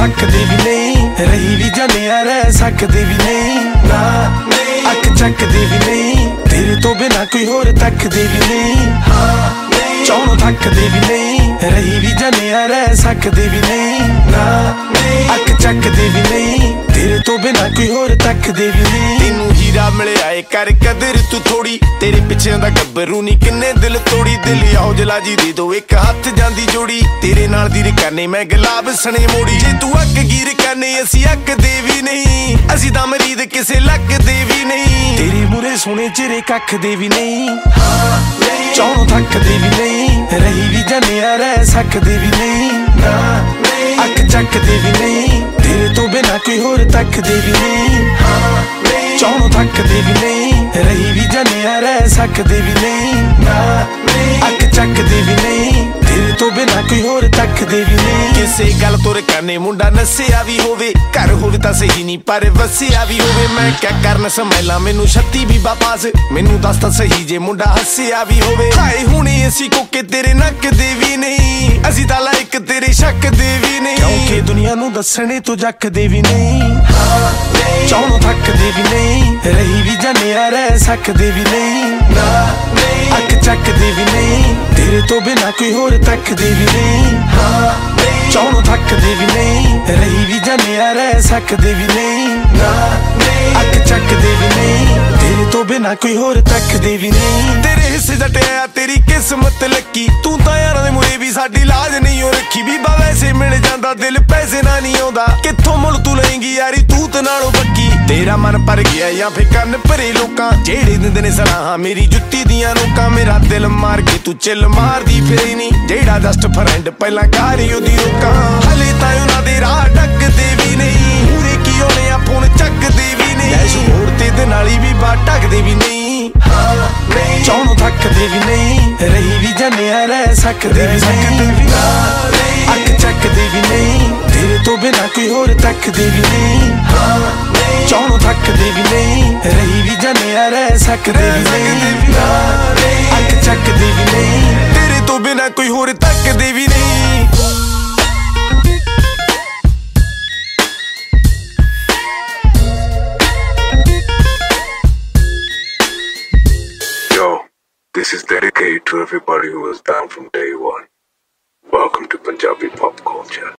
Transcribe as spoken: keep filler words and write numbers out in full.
थकदे भी नहीं रही भी जाने रह सकदे भी नहीं ना अख चकदे भी नहीं तेरे तो बिना कोई होर तकदे भी नहीं चौनों थकदे भी नहीं रही भी जाने रह सकदे भी नहीं ना अख चकदे भी नहीं तेरे तो बिना कोई होर तकदे भी नहीं तेनू हीरा मिलिया ए कर कदर तू थोड़ी तेरे पिछे दा गब्बरू नी किन्ने दिल तोड़ी दिल आओ जला जी दे दो एक हथ जांदी जोड़ी तेरे नाल दी रकाने मैं गुलाब सने मोड़ी जे तू अक गिर काने असी अक दे भी नहीं असी दा मरीद किसे लक दे भी नहीं तेरे मुरे सोने चिरे कख दे भी नहीं चौनों थकदे भी नहीं रही भी जाने रह सकदे भी नहीं ना अख चकदे भी नहीं तेरे तो बिना कोई होर तकदे भी नहीं चौनों थकदे भी नहीं रही भी जाने रह सकदे भी नहीं ना अख चकदे भी नहीं तेरे तो बिना कोई होर तकदे भी नहीं किसे गल तोर काने मुंडा नसिया भी होवे घर होवे तां सही नहीं पर वसिया भी होवे मैं क्या करन समैला मैनू छत्ती भी बापास मैनू दस तां सही जे मुंडा हसिया भी होवे हाए हुणे असी कोके तेरे नक दे भी नहीं असी तां लाइक तेरे शक दे भी नहीं क्योंकि दुनिया नू दसणे तो जकदे भी नहीं चौनों थकदे भी नहीं रही भी जाने रह सकदे भी नहीं ना अख चकदे भी नहीं तेरे तो बिना कोई होर तकदे भी नहीं चौनों थकदे भी नहीं रही भी जाने रह सकदे भी नहीं ना अख चकदे भी नहीं तेरे तो बिना कोई होर तकदे भी नहीं तेरे हिस्से जटिया तेरी किस्मत लकी तू तां यारां दे मुरे भी साडी लाज नहीं हो रखी बीबा वैसे मिल जांदा दिल पैसे ना नहीं आउंदा कित्थों मुल तू लएंगी यारी तू ते नालों पक्की तेरा मन भर गया या फिर कन्न भरे लोकां जेड़े दिंदे ने सलाहां मेरी जुत्ती दियां नोकां मेरा दिल मार के तू चिल मारदी फिरे नहीं जेड़ा जस्ट फ्रेंड पहला कारी ओदी रोकां हले तां उन्हां दे राह ढकदे भी नहीं पूरे की होने आ फोन चकदे भी नहीं ऐशो होर ते दे नाली भी बा ढकदे भी नहीं चौनों थकदे भी नहीं रही भी जाने रह सकदे भी नहीं अख चकदे भी नहीं तेरे तो बिना कोई होर तकदे भी नहीं चौनों थकदे भी नहीं रही भी जाने रह सकदे भी नहीं अख चकदे भी नहीं तेरे तो बिना कोई होर तकदे भी नहीं This is dedicated to everybody who was down from day one. Welcome to Punjabi pop culture.